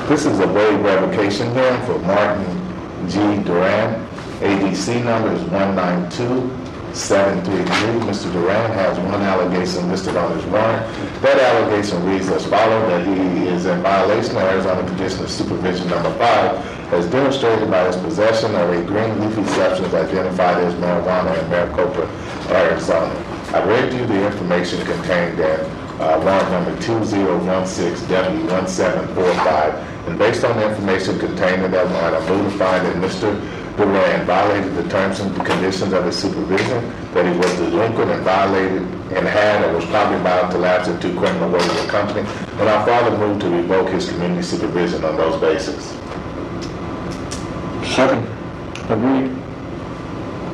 This is a waive revocation hearing for Martin G. Duran. ADC number is 192733. Mr. Duran has one allegation listed on his warrant. That allegation reads as follows, that he is in violation of Arizona Condition of Supervision number 5, as demonstrated by his possession of a green leafy substance identified as marijuana in Maricopa, Arizona. I read you the information contained in warrant number 2016W1745, and based on the information contained in that warrant, I move to find that Mr. Duran violated the terms and conditions of his supervision, that he was delinquent and violated and had or was probably about to lapse into criminal ways of the company, and I further move to revoke his community supervision on those bases. Second. Agreed.